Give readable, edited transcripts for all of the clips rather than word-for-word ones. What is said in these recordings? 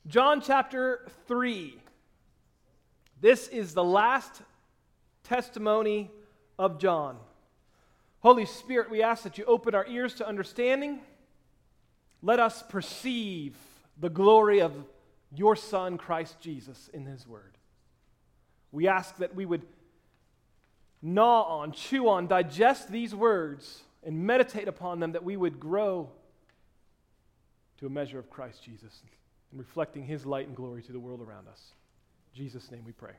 John chapter 3. This is the last testimony of John. Holy Spirit, we ask that you open our ears to understanding. Let us perceive the glory of your Son, Christ Jesus, in his word. We ask that we would gnaw on, chew on, digest these words, and meditate upon them, that we would grow to a measure of Christ Jesus and reflecting his light and glory to the world around us. In Jesus' name we pray.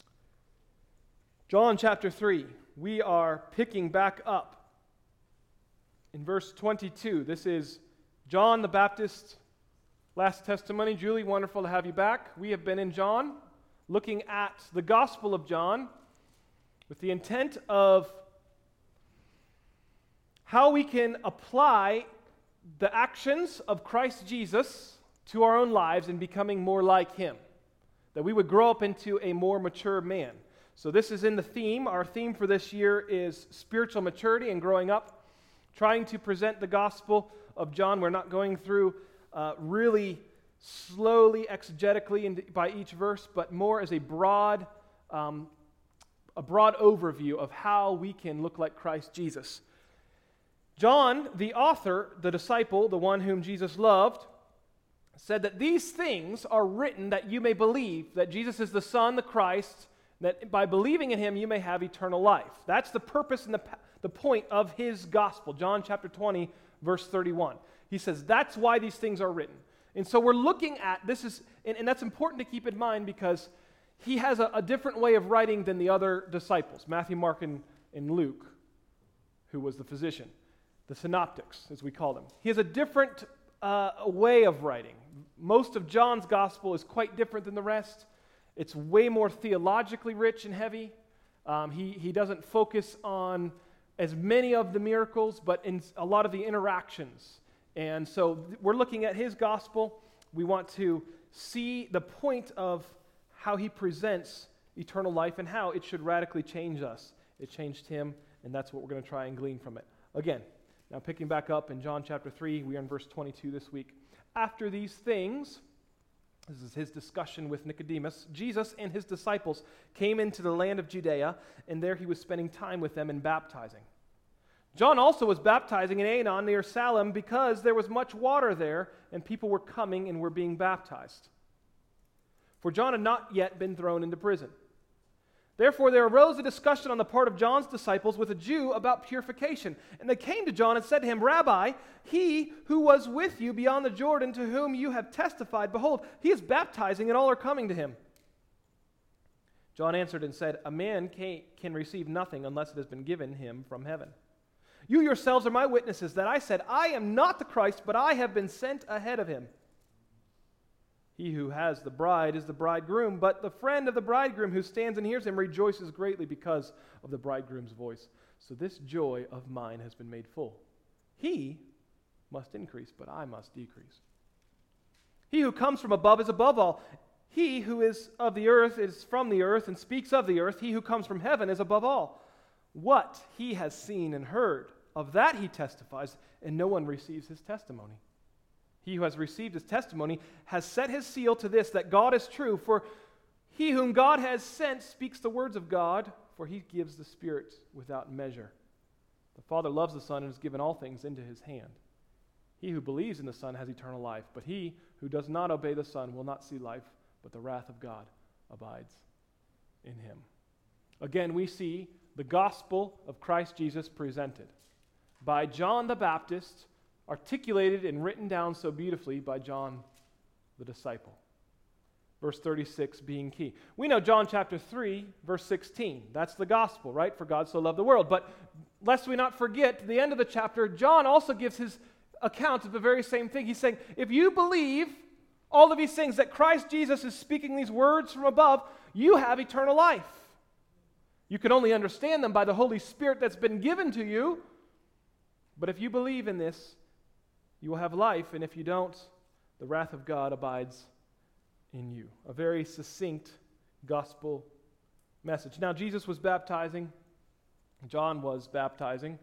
John chapter 3, we are picking back up in verse 22. This is John the Baptist's last testimony. Julie, wonderful to have you back. We have been in John, looking at the Gospel of John with the intent of how we can apply the actions of Christ Jesus to our own lives in becoming more like him, that we would grow up into a more mature man. So this is in the theme. Our theme for this year is spiritual maturity and growing up, trying to present the Gospel of John. We're not going through really slowly, exegetically by each verse, but more as a broad overview of how we can look like Christ Jesus. John, the author, the disciple, the one whom Jesus loved, said that these things are written that you may believe that Jesus is the Son, the Christ, that by believing in him you may have eternal life. That's the purpose and the point of his gospel. John chapter 20, verse 31. He says that's why these things are written. And so we're looking at, and that's important to keep in mind because he has a different way of writing than the other disciples, Matthew, Mark, and Luke, who was the physician, the synoptics, as we call them. He has a different way of writing. Most of John's gospel is quite different than the rest. It's way more theologically rich and heavy. He doesn't focus on as many of the miracles, but in a lot of the interactions. And so we're looking at his gospel. We want to see the point of how he presents eternal life and how it should radically change us. It changed him, and that's what we're going to try and glean from it. Again, now picking back up in John chapter 3, we are in verse 22 this week. After these things, this is his discussion with Nicodemus, Jesus and his disciples came into the land of Judea, and there he was spending time with them and baptizing. John also was baptizing in Aenon near Salem because there was much water there, and people were coming and were being baptized. For John had not yet been thrown into prison. Therefore there arose a discussion on the part of John's disciples with a Jew about purification. And they came to John and said to him, Rabbi, he who was with you beyond the Jordan, to whom you have testified, behold, he is baptizing, and all are coming to him. John answered and said, a man can receive nothing unless it has been given him from heaven. You yourselves are my witnesses that I said, I am not the Christ, but I have been sent ahead of him. He who has the bride is the bridegroom, but the friend of the bridegroom who stands and hears him rejoices greatly because of the bridegroom's voice. So this joy of mine has been made full. He must increase, but I must decrease. He who comes from above is above all. He who is of the earth is from the earth and speaks of the earth. He who comes from heaven is above all. What he has seen and heard, of that he testifies, and no one receives his testimony. He who has received his testimony has set his seal to this, that God is true. For he whom God has sent speaks the words of God, for he gives the Spirit without measure. The Father loves the Son and has given all things into his hand. He who believes in the Son has eternal life, but he who does not obey the Son will not see life, but the wrath of God abides in him. Again, we see the gospel of Christ Jesus presented by John the Baptist, articulated and written down so beautifully by John the disciple. Verse 36 being key. We know John chapter 3, verse 16. That's the gospel, right? For God so loved the world. But lest we not forget, the end of the chapter, John also gives his account of the very same thing. He's saying, if you believe all of these things, that Christ Jesus is speaking these words from above, you have eternal life. You can only understand them by the Holy Spirit that's been given to you. But if you believe in this, you will have life, and if you don't, the wrath of God abides in you. A very succinct gospel message. Now, Jesus was baptizing. John was baptizing.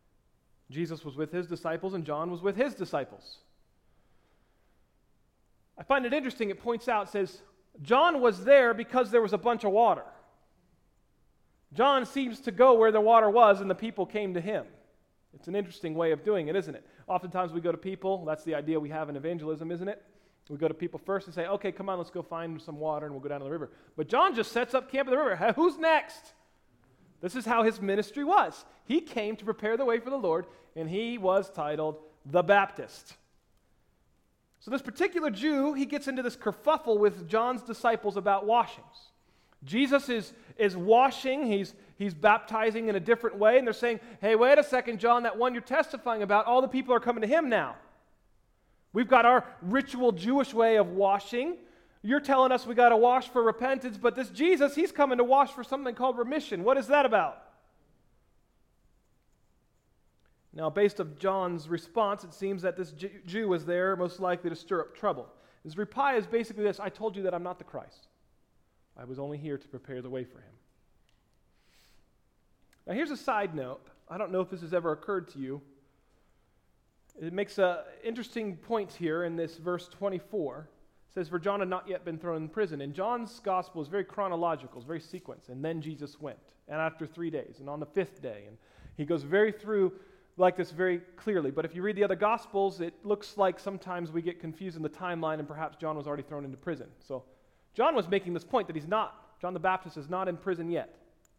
Jesus was with his disciples, and John was with his disciples. I find it interesting. It points out, it says, John was there because there was a bunch of water. John seems to go where the water was and the people came to him. It's an interesting way of doing it, isn't it? Oftentimes we go to people. That's the idea we have in evangelism, isn't it? We go to people first and say, okay, come on, let's go find some water and we'll go down to the river. But John just sets up camp at the river. Who's next? This is how his ministry was. He came to prepare the way for the Lord, and he was titled the Baptist. So this particular Jew, he gets into this kerfuffle with John's disciples about washings. Jesus is washing, he's baptizing in a different way, and they're saying, hey, wait a second, John, that one you're testifying about, all the people are coming to him now. We've got our ritual Jewish way of washing. You're telling us we got to wash for repentance, but this Jesus, he's coming to wash for something called remission. What is that about? Now, based on John's response, it seems that this Jew was there most likely to stir up trouble. His reply is basically this: I told you that I'm not the Christ. I was only here to prepare the way for him. Now, here's a side note. I don't know if this has ever occurred to you. It makes an interesting point here in this verse 24. It says, for John had not yet been thrown in prison. And John's gospel is very chronological, it's very sequenced. And then Jesus went, and after 3 days, and on the 5th day. And he goes very through like this very clearly. But if you read the other gospels, it looks like sometimes we get confused in the timeline, and perhaps John was already thrown into prison. So John was making this point that he's not. John the Baptist is not in prison yet.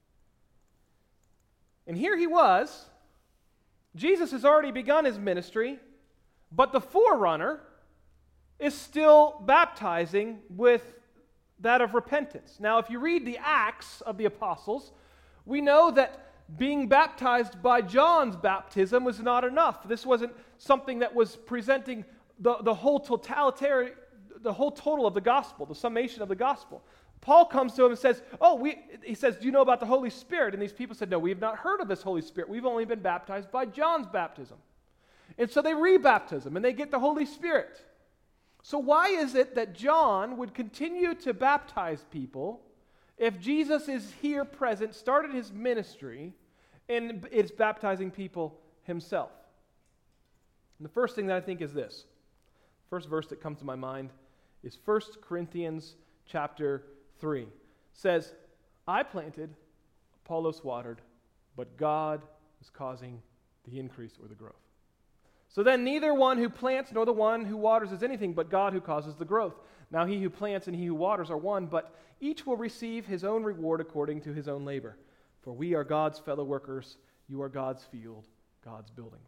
And here he was. Jesus has already begun his ministry, but the forerunner is still baptizing with that of repentance. Now, if you read the Acts of the Apostles, we know that being baptized by John's baptism was not enough. This wasn't something that was presenting the whole total of the gospel, the summation of the gospel. Paul comes to him and says, he says, do you know about the Holy Spirit? And these people said, no, we have not heard of this Holy Spirit. We've only been baptized by John's baptism. And so they rebaptize him, and they get the Holy Spirit. So why is it that John would continue to baptize people if Jesus is here present, started his ministry, and is baptizing people himself? And the first thing that I think is this. First verse that comes to my mind is 1 Corinthians chapter 3. It says, I planted, Apollos watered, but God is causing the increase or the growth. So then neither one who plants nor the one who waters is anything but God who causes the growth. Now he who plants and he who waters are one, but each will receive his own reward according to his own labor. For we are God's fellow workers, you are God's field, God's building.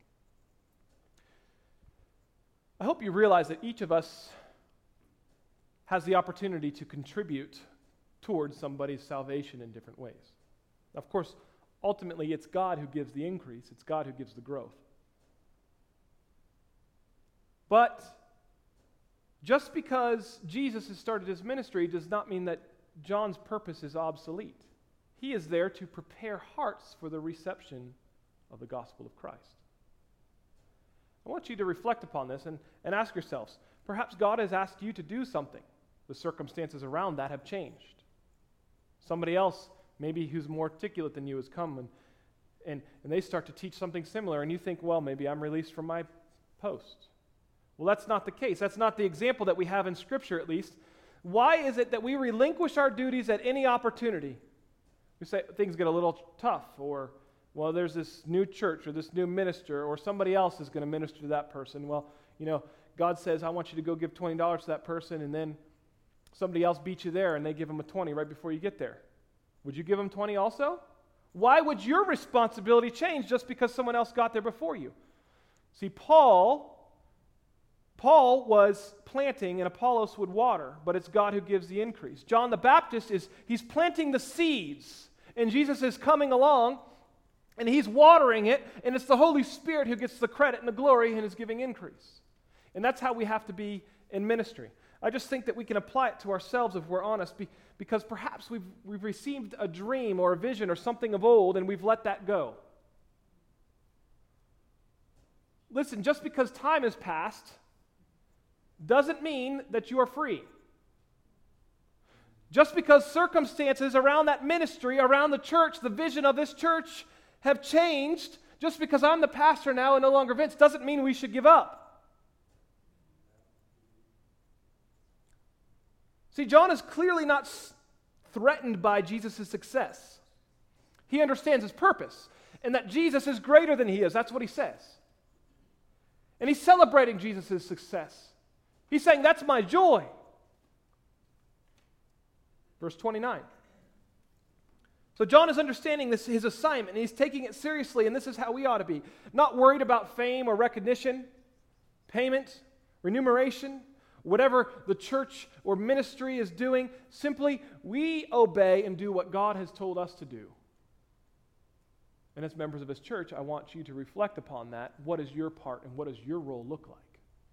I hope you realize that each of us has the opportunity to contribute towards somebody's salvation in different ways. Of course, ultimately it's God who gives the increase, it's God who gives the growth. But just because Jesus has started his ministry does not mean that John's purpose is obsolete. He is there to prepare hearts for the reception of the gospel of Christ. I want you to reflect upon this and ask yourselves, perhaps God has asked you to do something. The circumstances around that have changed. Somebody else, maybe who's more articulate than you, has come and they start to teach something similar, and you think, well, maybe I'm released from my post. Well, that's not the case. That's not the example that we have in Scripture, at least. Why is it that we relinquish our duties at any opportunity? We say things get a little tough, or, well, there's this new church or this new minister, or somebody else is going to minister to that person. Well, God says, I want you to go give $20 to that person, and then somebody else beats you there, and they give them a 20 right before you get there. Would you give them 20 also? Why would your responsibility change just because someone else got there before you? See, Paul was planting and Apollos would water, but it's God who gives the increase. John the Baptist he's planting the seeds, and Jesus is coming along and he's watering it, and it's the Holy Spirit who gets the credit and the glory and is giving increase. And that's how we have to be in ministry. I just think that we can apply it to ourselves if we're honest, because perhaps we've received a dream or a vision or something of old and we've let that go. Listen, just because time has passed doesn't mean that you are free. Just because circumstances around that ministry, around the church, the vision of this church have changed, just because I'm the pastor now and no longer Vince, doesn't mean we should give up. See, John is clearly not threatened by Jesus' success. He understands his purpose and that Jesus is greater than he is. That's what he says. And he's celebrating Jesus' success. He's saying, that's my joy. Verse 29. So John is understanding his assignment, and he's taking it seriously, and this is how we ought to be. Not worried about fame or recognition, payment, remuneration, whatever the church or ministry is doing. Simply, we obey and do what God has told us to do. And as members of his church, I want you to reflect upon that. What is your part and what does your role look like?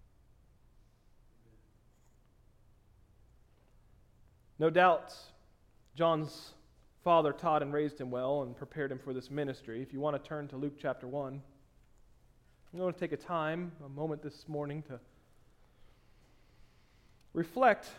No doubt, John's father taught and raised him well and prepared him for this ministry. If you want to turn to Luke chapter 1, I'm going to take a moment this morning to reflect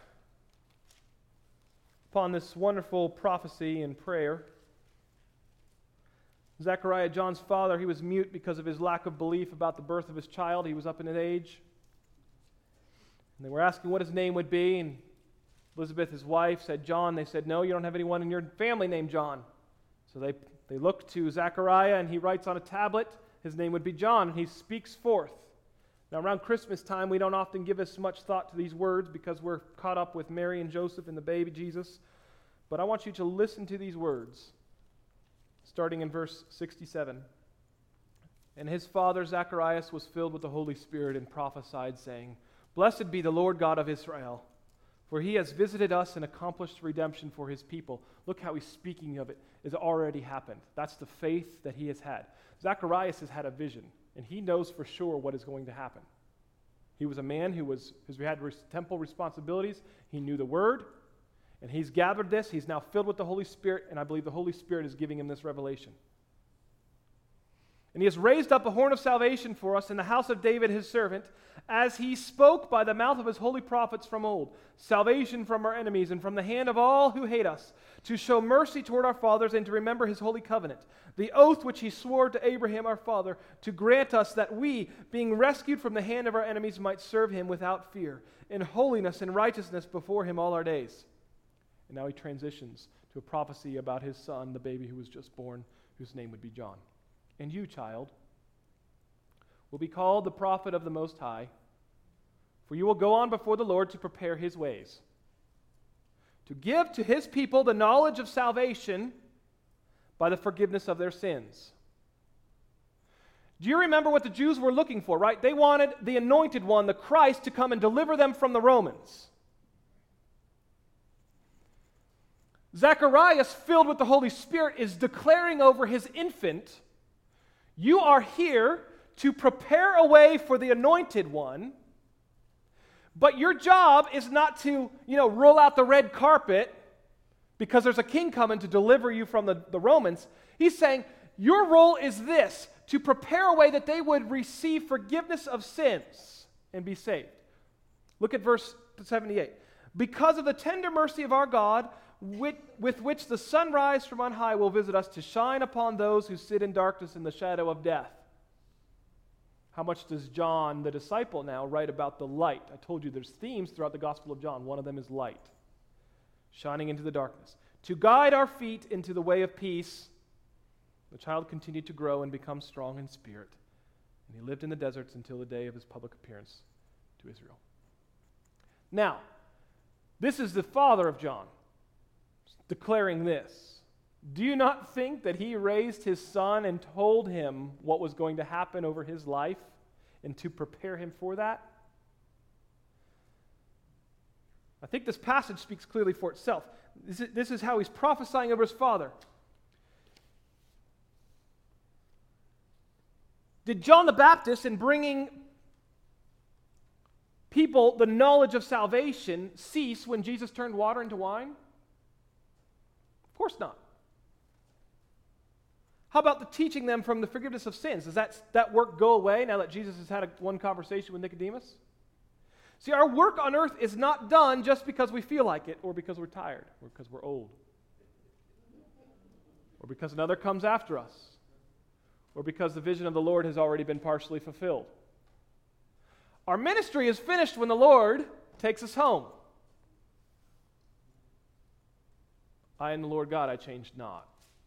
upon this wonderful prophecy and prayer. Zechariah, John's father, he was mute because of his lack of belief about the birth of his child. He was up in age. And they were asking what his name would be, and Elizabeth, his wife, said John. They said, no, you don't have anyone in your family named John. So they looked to Zechariah, and he writes on a tablet, his name would be John, and he speaks forth. Now, around Christmas time, we don't often give as much thought to these words because we're caught up with Mary and Joseph and the baby Jesus. But I want you to listen to these words, starting in verse 67. And his father Zacharias was filled with the Holy Spirit and prophesied, saying, Blessed be the Lord God of Israel, for he has visited us and accomplished redemption for his people. Look how he's speaking of it. It's already happened. That's the faith that he has had. Zacharias has had a vision, and he knows for sure what is going to happen. He was a man who had temple responsibilities. He knew the word, and he's gathered this. He's now filled with the Holy Spirit, and I believe the Holy Spirit is giving him this revelation. And he has raised up a horn of salvation for us in the house of David his servant, as he spoke by the mouth of his holy prophets from old, salvation from our enemies and from the hand of all who hate us, to show mercy toward our fathers and to remember his holy covenant, the oath which he swore to Abraham our father, to grant us that we, being rescued from the hand of our enemies, might serve him without fear, in holiness and righteousness before him all our days. And now he transitions to a prophecy about his son, the baby who was just born, whose name would be John. And you, child, will be called the prophet of the Most High, for you will go on before the Lord to prepare his ways, to give to his people the knowledge of salvation by the forgiveness of their sins. Do you remember what the Jews were looking for, right? They wanted the anointed one, the Christ, to come and deliver them from the Romans. Zacharias, filled with the Holy Spirit, is declaring over his infant, you are here to prepare a way for the anointed one, but your job is not to, roll out the red carpet because there's a king coming to deliver you from the Romans. He's saying, your role is this, to prepare a way that they would receive forgiveness of sins and be saved. Look at verse 78. Because of the tender mercy of our God, with which the sunrise from on high will visit us to shine upon those who sit in darkness in the shadow of death. How much does John, the disciple, now write about the light? I told you there's themes throughout the Gospel of John. One of them is light, shining into the darkness. To guide our feet into the way of peace, the child continued to grow and become strong in spirit, and he lived in the deserts until the day of his public appearance to Israel. Now, this is the father of John declaring this. Do you not think that he raised his son and told him what was going to happen over his life and to prepare him for that? I think this passage speaks clearly for itself. This is how he's prophesying over his father. Did John the Baptist, in bringing people the knowledge of salvation, cease when Jesus turned water into wine? Of course not. How about the teaching them from the forgiveness of sins? Does that work go away now that Jesus has had one conversation with Nicodemus? See, our work on earth is not done just because we feel like it, or because we're tired, or because we're old, or because another comes after us, or because the vision of the Lord has already been partially fulfilled. Our ministry is finished when the Lord takes us home. I am the Lord God, I change not.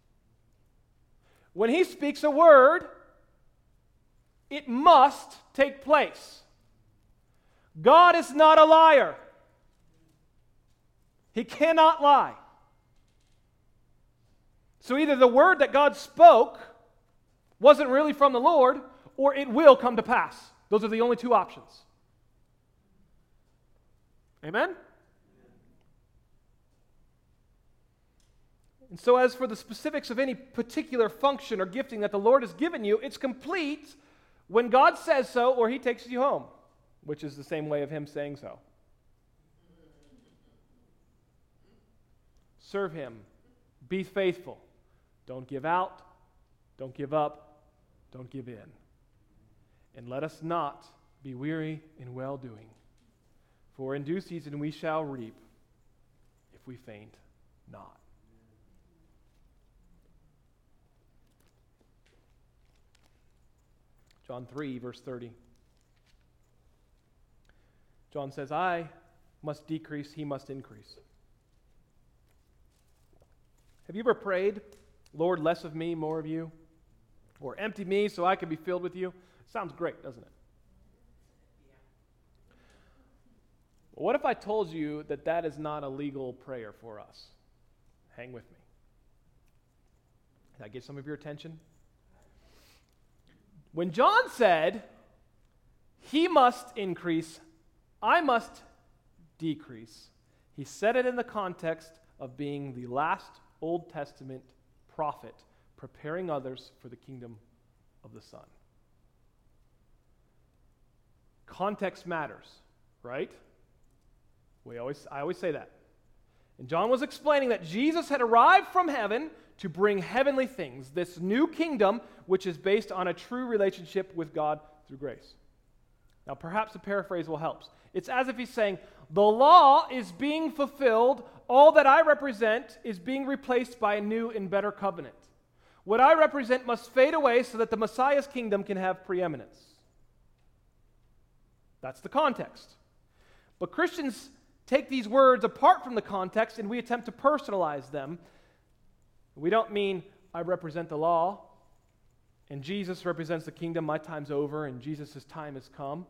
When he speaks a word, it must take place. God is not a liar. He cannot lie. So either the word that God spoke wasn't really from the Lord, or it will come to pass. Those are the only two options. Amen? And so as for the specifics of any particular function or gifting that the Lord has given you, it's complete when God says so or he takes you home, which is the same way of him saying so. Serve him. Be faithful. Don't give out. Don't give up. Don't give in. And let us not be weary in well-doing. For in due season we shall reap if we faint not. John 3, verse 30. John says, I must decrease, he must increase. Have you ever prayed, Lord, less of me, more of you? Or empty me so I can be filled with you? Sounds great, doesn't it? Well, what if I told you that that is not a legal prayer for us? Hang with me. Did I get some of your attention? When John said, he must increase, I must decrease, he said it in the context of being the last Old Testament prophet preparing others for the kingdom of the Son. Context matters, right? I always say that. And John was explaining that Jesus had arrived from heaven to bring heavenly things, this new kingdom which is based on a true relationship with God through grace. Now, perhaps a paraphrase will help. It's as if he's saying, the law is being fulfilled, all that I represent is being replaced by a new and better covenant. What I represent must fade away so that the Messiah's kingdom can have preeminence. That's the context. But Christians take these words apart from the context and we attempt to personalize them. We don't mean I represent the law and Jesus represents the kingdom, my time's over and Jesus' time has come.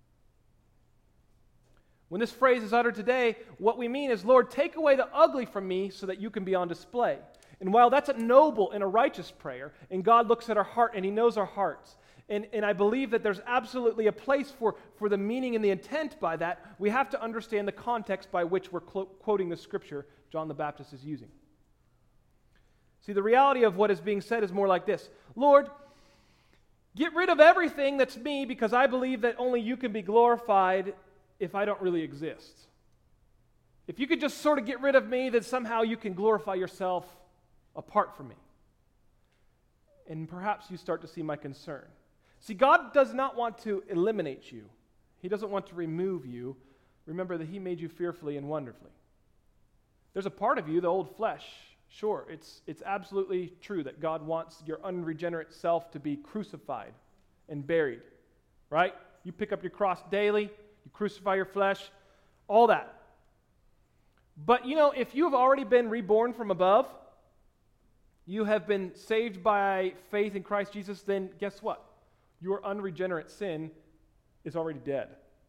When this phrase is uttered today, what we mean is, Lord, take away the ugly from me so that you can be on display. And while that's a noble and a righteous prayer, and God looks at our heart and he knows our hearts, and I believe that there's absolutely a place for the meaning and the intent by that, we have to understand the context by which we're quoting the scripture John the Baptist is using. See, the reality of what is being said is more like this. Lord, get rid of everything that's me because I believe that only you can be glorified if I don't really exist. If you could just sort of get rid of me, then somehow you can glorify yourself apart from me. And perhaps you start to see my concern. See, God does not want to eliminate you. He doesn't want to remove you. Remember that he made you fearfully and wonderfully. There's a part of you, the old flesh. Sure, it's absolutely true that God wants your unregenerate self to be crucified and buried, right? You pick up your cross daily, you crucify your flesh, all that. But if you have already been reborn from above, you have been saved by faith in Christ Jesus, then guess what? Your unregenerate sin is already dead.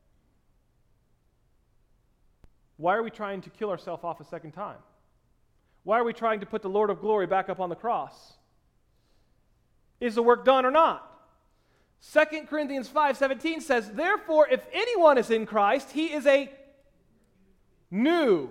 Why are we trying to kill ourselves off a second time? Why are we trying to put the Lord of glory back up on the cross? Is the work done or not? 2 Corinthians 5:17 says, therefore, if anyone is in Christ, he is a new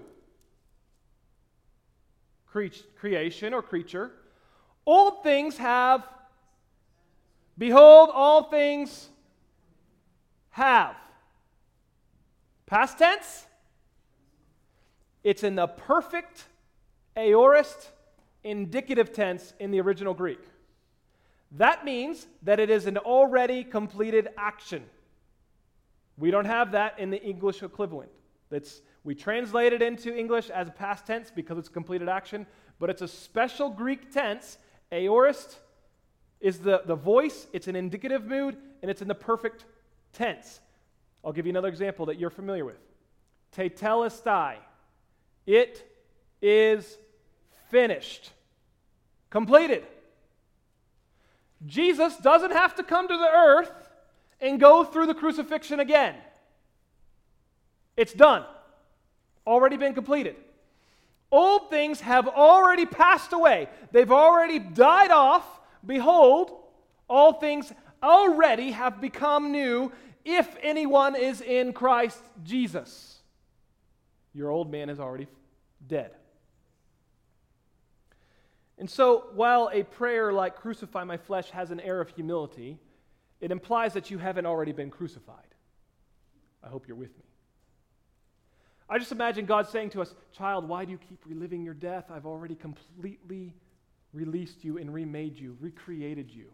creation or creature. Old things have, behold, all things have. Past tense? It's in the perfect aorist indicative tense in the original Greek. That means that it is an already completed action. We don't have that in the English equivalent. We translate it into English as a past tense because it's completed action, but it's a special Greek tense. Aorist is the voice, it's an indicative mood, and it's in the perfect tense. I'll give you another example that you're familiar with. Tetelestai. It is finished. Completed. Jesus doesn't have to come to the earth and go through the crucifixion again. It's done. Already been completed. Old things have already passed away. They've already died off. Behold, all things already have become new if anyone is in Christ Jesus. Your old man is already dead. And so, while a prayer like crucify my flesh has an air of humility, it implies that you haven't already been crucified. I hope you're with me. I just imagine God saying to us, child, why do you keep reliving your death? I've already completely released you and remade you, recreated you.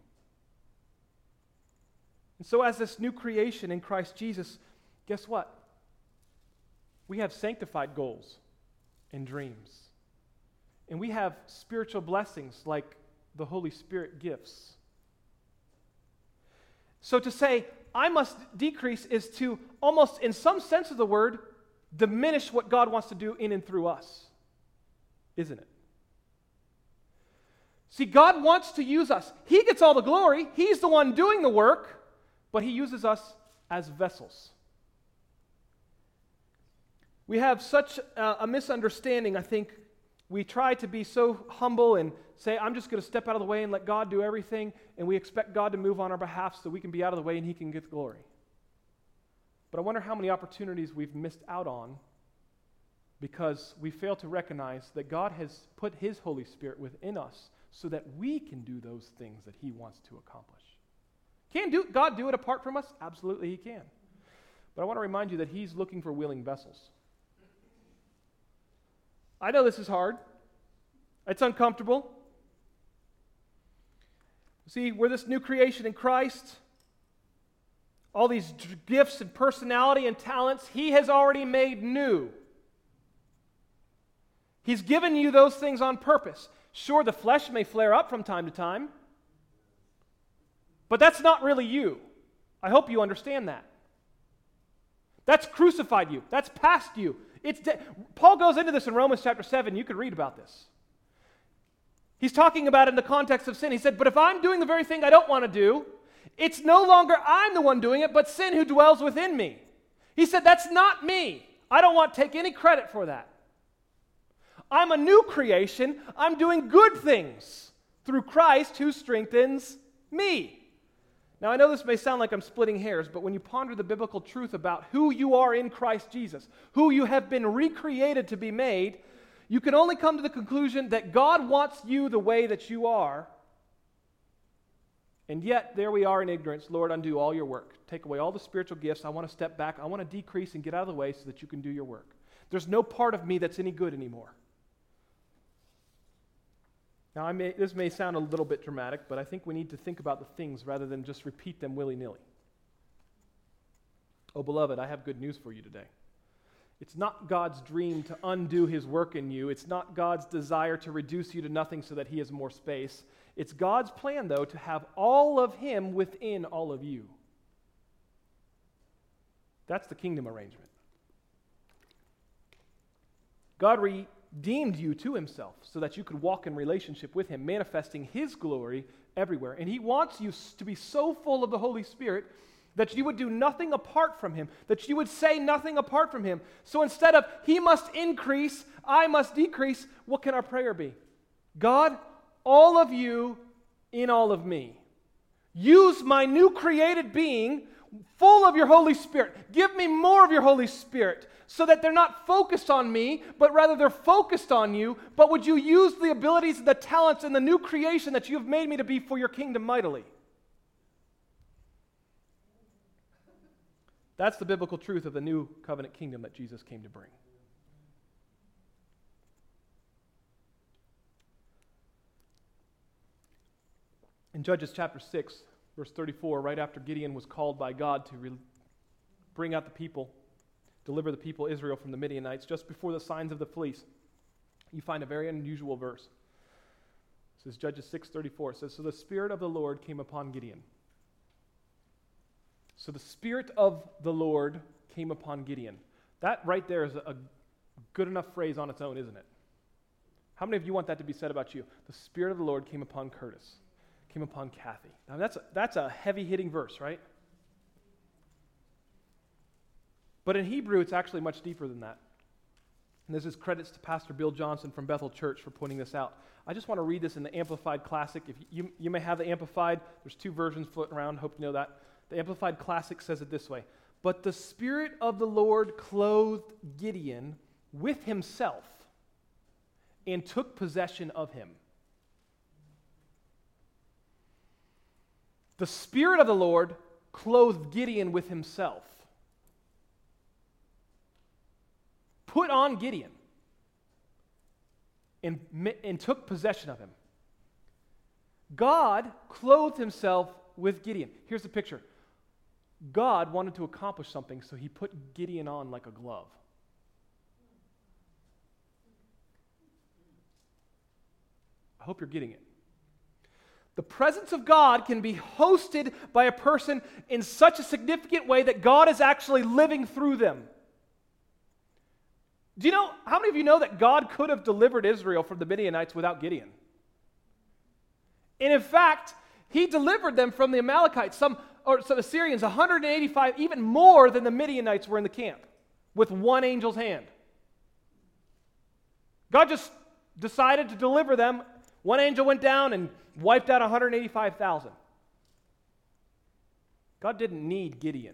And so as this new creation in Christ Jesus, guess what? We have sanctified goals and dreams. And we have spiritual blessings like the Holy Spirit gifts. So to say, I must decrease is to almost, in some sense of the word, diminish what God wants to do in and through us. Isn't it? See, God wants to use us. He gets all the glory. He's the one doing the work, but He uses us as vessels. We have such a misunderstanding, I think. We try to be so humble and say, I'm just going to step out of the way and let God do everything, and we expect God to move on our behalf so we can be out of the way and He can get the glory. But I wonder how many opportunities we've missed out on because we fail to recognize that God has put His Holy Spirit within us so that we can do those things that He wants to accomplish. Can God do it apart from us? Absolutely He can. But I want to remind you that He's looking for willing vessels. I know this is hard. It's uncomfortable. See, we're this new creation in Christ. All these gifts and personality and talents, He has already made new. He's given you those things on purpose. Sure, the flesh may flare up from time to time, but that's not really you. I hope you understand that. That's crucified you. That's past you. Paul goes into this in Romans chapter 7. You could read about this. He's talking about it in the context of sin. He said, but if I'm doing the very thing I don't want to do, it's no longer I'm the one doing it, but sin who dwells within me. He said, that's not me. I don't want to take any credit for that. I'm a new creation. I'm doing good things through Christ who strengthens me. Now, I know this may sound like I'm splitting hairs, but when you ponder the biblical truth about who you are in Christ Jesus, who you have been recreated to be made, you can only come to the conclusion that God wants you the way that you are. And yet, there we are in ignorance. Lord, undo all your work. Take away all the spiritual gifts. I want to step back. I want to decrease and get out of the way so that you can do your work. There's no part of me that's any good anymore. Now, this may sound a little bit dramatic, but I think we need to think about the things rather than just repeat them willy-nilly. Oh, beloved, I have good news for you today. It's not God's dream to undo His work in you. It's not God's desire to reduce you to nothing so that He has more space. It's God's plan, though, to have all of Him within all of you. That's the kingdom arrangement. God redeemed you to Himself so that you could walk in relationship with Him, manifesting His glory everywhere. And He wants you to be so full of the Holy Spirit that you would do nothing apart from Him, that you would say nothing apart from Him. So instead of He must increase, I must decrease, what can our prayer be? God, all of you in all of me. Use my new created being full of your Holy Spirit. Give me more of your Holy Spirit so that they're not focused on me, but rather they're focused on you. But would you use the abilities, the talents, and the new creation that you have made me to be for your kingdom mightily? That's the biblical truth of the new covenant kingdom that Jesus came to bring. In Judges chapter 6, verse 34, right after Gideon was called by God to bring out the people, deliver the people Israel from the Midianites, just before the signs of the fleece, you find a very unusual verse. This is Judges 6:34. It says, so the Spirit of the Lord came upon Gideon. So the Spirit of the Lord came upon Gideon. That right there is a good enough phrase on its own, isn't it? How many of you want that to be said about you? The Spirit of the Lord came upon Curtis, came upon Kathy. Now that's a heavy-hitting verse, right? But in Hebrew, it's actually much deeper than that. And this is credits to Pastor Bill Johnson from Bethel Church for pointing this out. I just want to read this in the Amplified Classic. If you may have the Amplified. There's 2 versions floating around. Hope you know that. The Amplified Classic says it this way. But the Spirit of the Lord clothed Gideon with himself and took possession of him. The Spirit of the Lord clothed Gideon with himself. Put on Gideon and took possession of him. God clothed himself with Gideon. Here's the picture. God wanted to accomplish something, so he put Gideon on like a glove. I hope you're getting it. The presence of God can be hosted by a person in such a significant way that God is actually living through them. Do you know, how many of you know that God could have delivered Israel from the Midianites without Gideon? And in fact, he delivered them from the Amalekites, some Assyrians, 185, even more than the Midianites were in the camp, with one angel's hand. God just decided to deliver them. One angel went down and wiped out 185,000. God didn't need Gideon.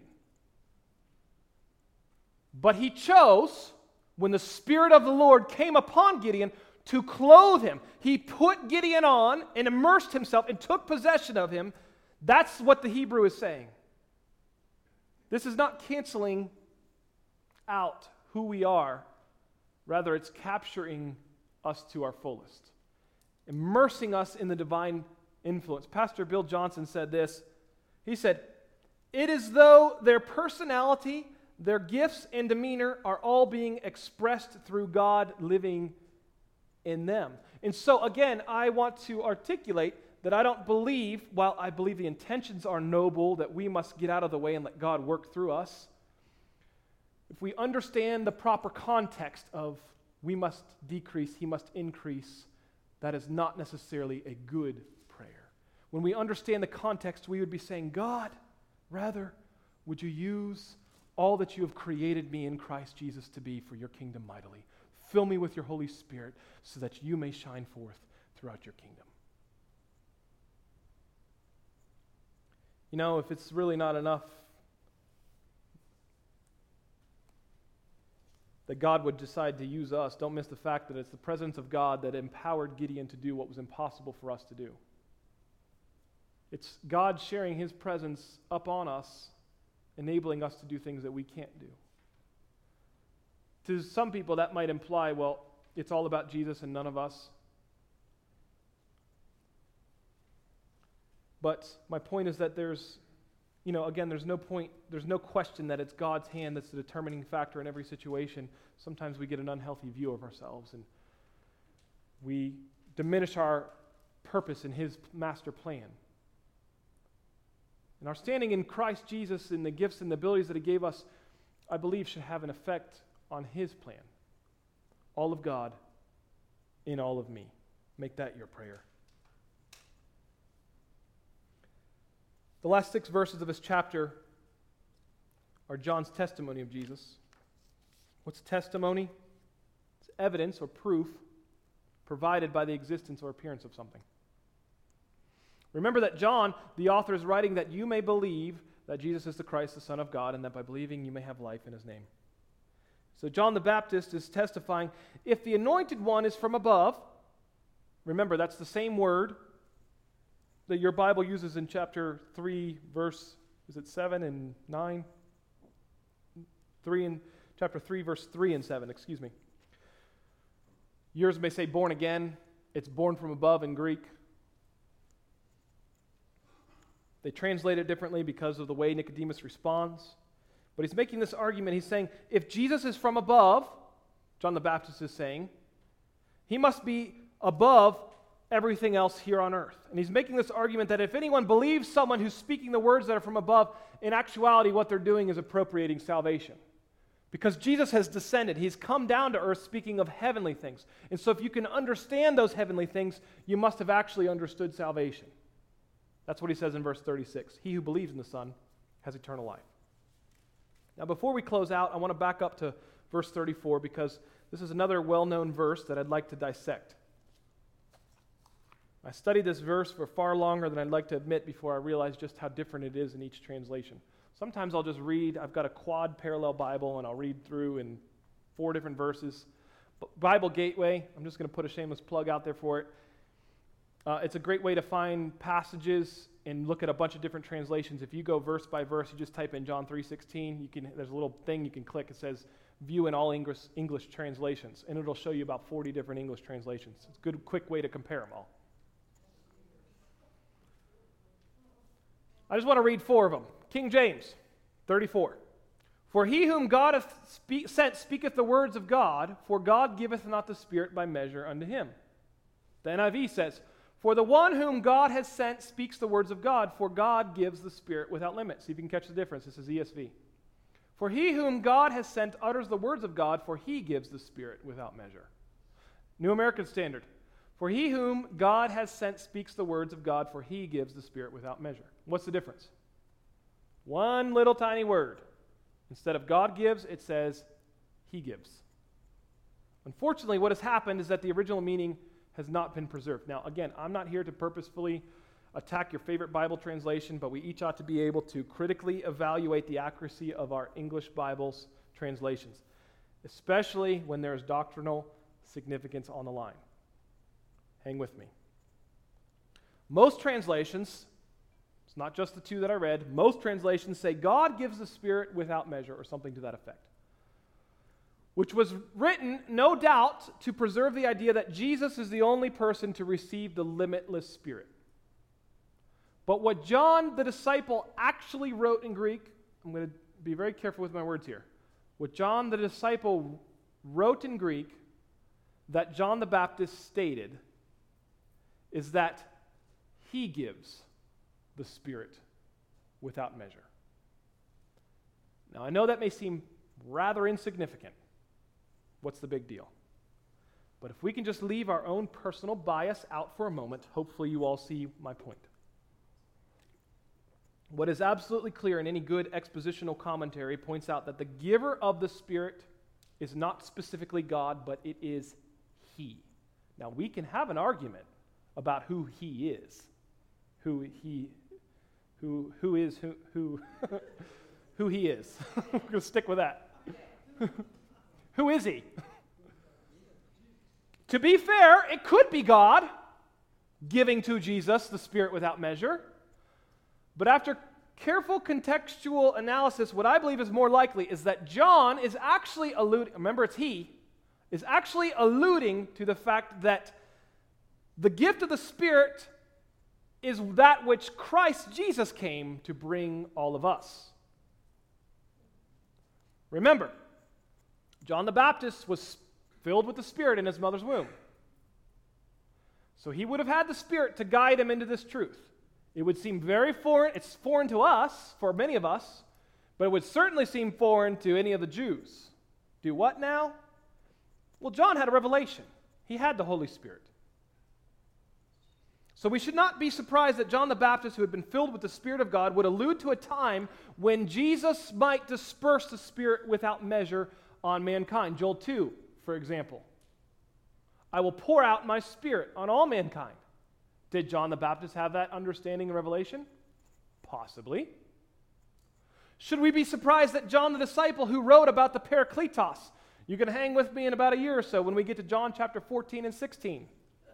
But he chose, when the Spirit of the Lord came upon Gideon, to clothe him. He put Gideon on and immersed himself and took possession of him. That's what the Hebrew is saying. This is not canceling out who we are. Rather, it's capturing us to our fullest, immersing us in the divine influence. Pastor Bill Johnson said this. He said, "It is though their personality, their gifts and demeanor are all being expressed through God living in them." And so, again, I want to articulate that I don't believe, while I believe the intentions are noble, that we must get out of the way and let God work through us. If we understand the proper context of we must decrease, he must increase, that is not necessarily a good prayer. When we understand the context, we would be saying, God, rather, would you use all that you have created me in Christ Jesus to be for your kingdom mightily. Fill me with your Holy Spirit so that you may shine forth throughout your kingdom. You know, if it's really not enough that God would decide to use us, don't miss the fact that it's the presence of God that empowered Gideon to do what was impossible for us to do. It's God sharing his presence upon us, enabling us to do things that we can't do. To some people, that might imply, well, it's all about Jesus and none of us. But my point is that there's no question that it's God's hand that's the determining factor in every situation. Sometimes we get an unhealthy view of ourselves and we diminish our purpose in his master plan. And our standing in Christ Jesus and the gifts and the abilities that he gave us, I believe, should have an effect on his plan. All of God in all of me. Make that your prayer. The last 6 verses of this chapter are John's testimony of Jesus. What's testimony? It's evidence or proof provided by the existence or appearance of something. Remember that John, the author, is writing that you may believe that Jesus is the Christ, the Son of God, and that by believing you may have life in his name. So John the Baptist is testifying, if the anointed one is from above, remember that's the same word that your Bible uses in chapter 3, verse, is it 7 and 9? Chapter 3, verse 3 and 7, excuse me. Yours may say born again. It's born from above in Greek. They translate it differently because of the way Nicodemus responds. But he's making this argument. He's saying, if Jesus is from above, John the Baptist is saying, he must be above everything else here on earth. And he's making this argument that if anyone believes someone who's speaking the words that are from above, in actuality what they're doing is appropriating salvation. Because Jesus has descended. He's come down to earth speaking of heavenly things. And so if you can understand those heavenly things, you must have actually understood salvation. That's what he says in verse 36. He who believes in the Son has eternal life. Now before we close out, I want to back up to verse 34 because this is another well-known verse that I'd like to dissect. I studied this verse for far longer than I'd like to admit before I realized just how different it is in each translation. Sometimes I'll just read, I've got a quad parallel Bible, and I'll read through in 4 different verses. Bible Gateway, I'm just going to put a shameless plug out there for it. It's a great way to find passages and look at a bunch of different translations. If you go verse by verse, you just type in John 3:16. There's a little thing you can click. It says, view in all English translations, and it'll show you about 40 different English translations. It's a good, quick way to compare them all. I just want to read 4 of them. King James, 34. For he whom God hath sent speaketh the words of God, for God giveth not the Spirit by measure unto him. The NIV says, for the one whom God has sent speaks the words of God, for God gives the Spirit without limit. See if you can catch the difference. This is ESV. For he whom God has sent utters the words of God, for he gives the Spirit without measure. New American Standard. For he whom God has sent speaks the words of God, for he gives the Spirit without measure. What's the difference? One little tiny word. Instead of God gives, it says he gives. Unfortunately, what has happened is that the original meaning has not been preserved. Now, again, I'm not here to purposefully attack your favorite Bible translation, but we each ought to be able to critically evaluate the accuracy of our English Bible's translations, especially when there is doctrinal significance on the line. Hang with me. Most translations, it's not just the 2 that I read, most translations say God gives the Spirit without measure or something to that effect, which was written, no doubt, to preserve the idea that Jesus is the only person to receive the limitless Spirit. But what John the disciple actually wrote in Greek, I'm going to be very careful with my words here. What John the disciple wrote in Greek that John the Baptist stated is that he gives the Spirit without measure. Now, I know that may seem rather insignificant. What's the big deal? But if we can just leave our own personal bias out for a moment, hopefully you all see my point. What is absolutely clear in any good expositional commentary points out that the giver of the Spirit is not specifically God, but it is He. Now, we can have an argument about who He is, who He is. We're going to stick with that. Who is He? To be fair, it could be God giving to Jesus the Spirit without measure. But after careful contextual analysis, what I believe is more likely is that John is actually alluding, remember it's he, is actually alluding to the fact that the gift of the Spirit is that which Christ Jesus came to bring all of us. Remember, John the Baptist was filled with the Spirit in his mother's womb. So he would have had the Spirit to guide him into this truth. It would seem very foreign. It's foreign to us, for many of us, but it would certainly seem foreign to any of the Jews. Do what now? Well, John had a revelation. He had the Holy Spirit. So we should not be surprised that John the Baptist, who had been filled with the Spirit of God, would allude to a time when Jesus might disperse the Spirit without measure on mankind. Joel 2, for example. I will pour out my Spirit on all mankind. Did John the Baptist have that understanding and revelation? Possibly. Should we be surprised that John the disciple, who wrote about the Parakletos, you can hang with me in about a year or so when we get to John chapter 14 and 16.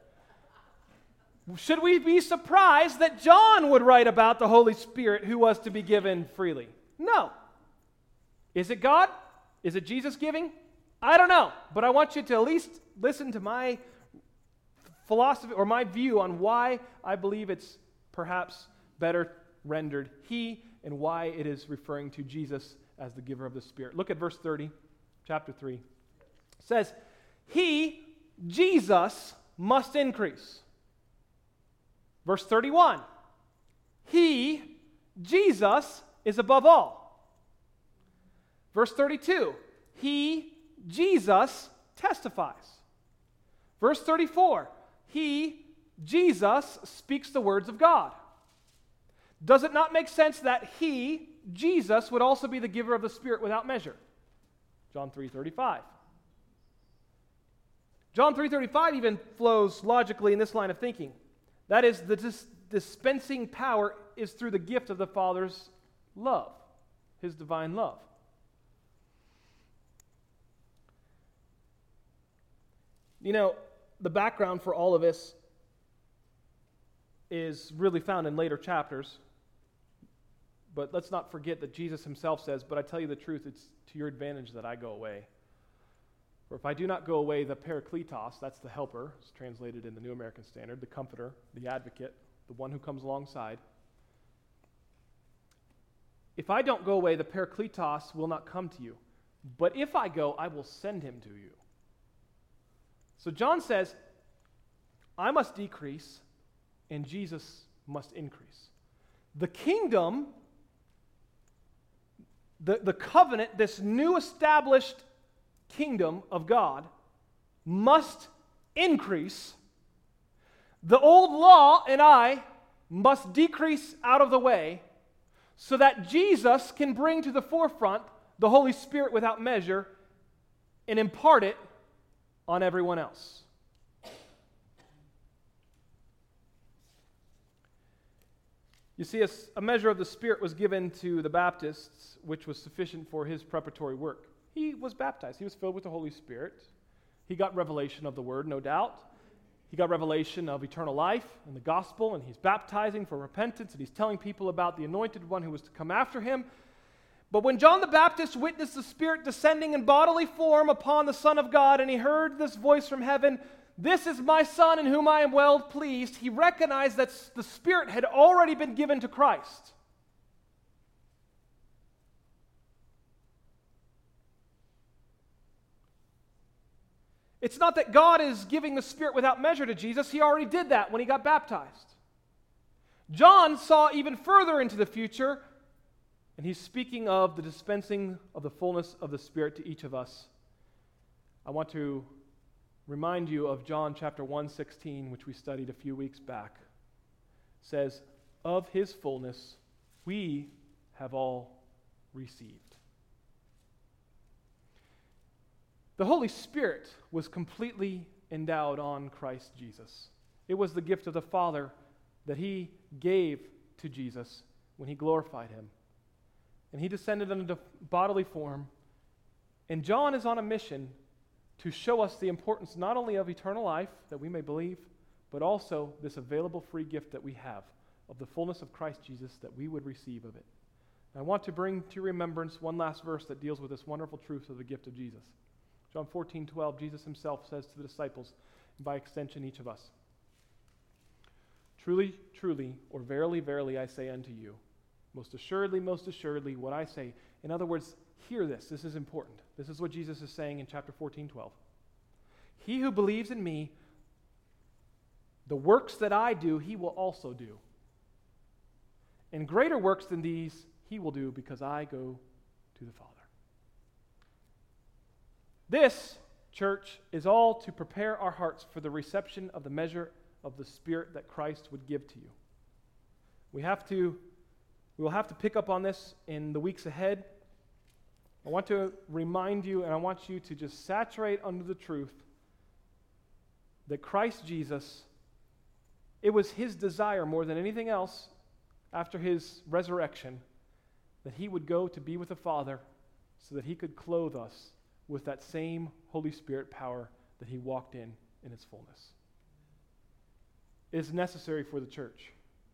Should we be surprised that John would write about the Holy Spirit who was to be given freely? No. Is it God? Is it Jesus giving? I don't know, but I want you to at least listen to my philosophy or my view on why I believe it's perhaps better rendered He and why it is referring to Jesus as the giver of the Spirit. Look at verse 30, chapter 3. It says, He, Jesus, must increase. Verse 31, He, Jesus, is above all. Verse 32, He, Jesus, testifies. Verse 34, He, Jesus, speaks the words of God. Does it not make sense that He, Jesus, would also be the giver of the Spirit without measure? John 3:35. John 3:35 even flows logically in this line of thinking. That is, the dispensing power is through the gift of the Father's love, His divine love. You know, the background for all of this is really found in later chapters. But let's not forget that Jesus himself says, "But I tell you the truth, it's to your advantage that I go away. For if I do not go away, the Parakletos," that's the helper, it's translated in the New American Standard, the comforter, the advocate, the one who comes alongside. "If I don't go away, the Parakletos will not come to you. But if I go, I will send him to you." So John says, I must decrease and Jesus must increase. The kingdom, the covenant, this new established kingdom of God must increase. The old law and I must decrease out of the way so that Jesus can bring to the forefront the Holy Spirit without measure and impart it on everyone else. You see, a measure of the Spirit was given to the Baptists, which was sufficient for his preparatory work. He was baptized. He was filled with the Holy Spirit. He got revelation of the Word, no doubt. He got revelation of eternal life and the gospel, and he's baptizing for repentance, and he's telling people about the anointed one who was to come after him. But when John the Baptist witnessed the Spirit descending in bodily form upon the Son of God, and he heard this voice from heaven, "This is my Son in whom I am well pleased," he recognized that the Spirit had already been given to Christ. It's not that God is giving the Spirit without measure to Jesus. He already did that when he got baptized. John saw even further into the future, and he's speaking of the dispensing of the fullness of the Spirit to each of us. I want to remind you of John chapter 1:16, which we studied a few weeks back. It says, "Of his fullness we have all received." The Holy Spirit was completely endowed on Christ Jesus. It was the gift of the Father that he gave to Jesus when he glorified him. And he descended into bodily form. And John is on a mission to show us the importance not only of eternal life that we may believe, but also this available free gift that we have of the fullness of Christ Jesus, that we would receive of it. And I want to bring to remembrance one last verse that deals with this wonderful truth of the gift of Jesus. John 14:12, Jesus himself says to the disciples, and by extension each of us, "Truly, truly, or verily, verily, I say unto you, most assuredly, what I say." In other words, hear this. This is important. This is what Jesus is saying in chapter 14:12. "He who believes in me, the works that I do, he will also do. And greater works than these he will do, because I go to the Father." This, church, is all to prepare our hearts for the reception of the measure of the Spirit that Christ would give to you. We will have to pick up on this in the weeks ahead. I want to remind you, and I want you to just saturate under the truth that Christ Jesus, it was his desire more than anything else after his resurrection that he would go to be with the Father so that he could clothe us with that same Holy Spirit power that he walked in its fullness. It is necessary for the church.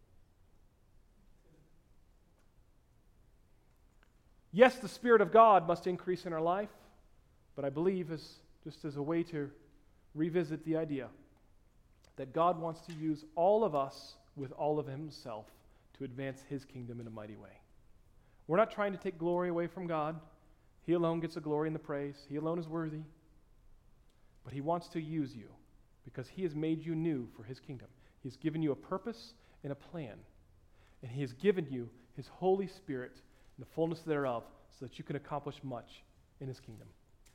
Yes, the Spirit of God must increase in our life, but I believe just as a way to revisit the idea that God wants to use all of us with all of himself to advance his kingdom in a mighty way. We're not trying to take glory away from God. He alone gets the glory and the praise. He alone is worthy. But he wants to use you because he has made you new for his kingdom. He has given you a purpose and a plan. And he has given you his Holy Spirit and the fullness thereof so that you can accomplish much in his kingdom.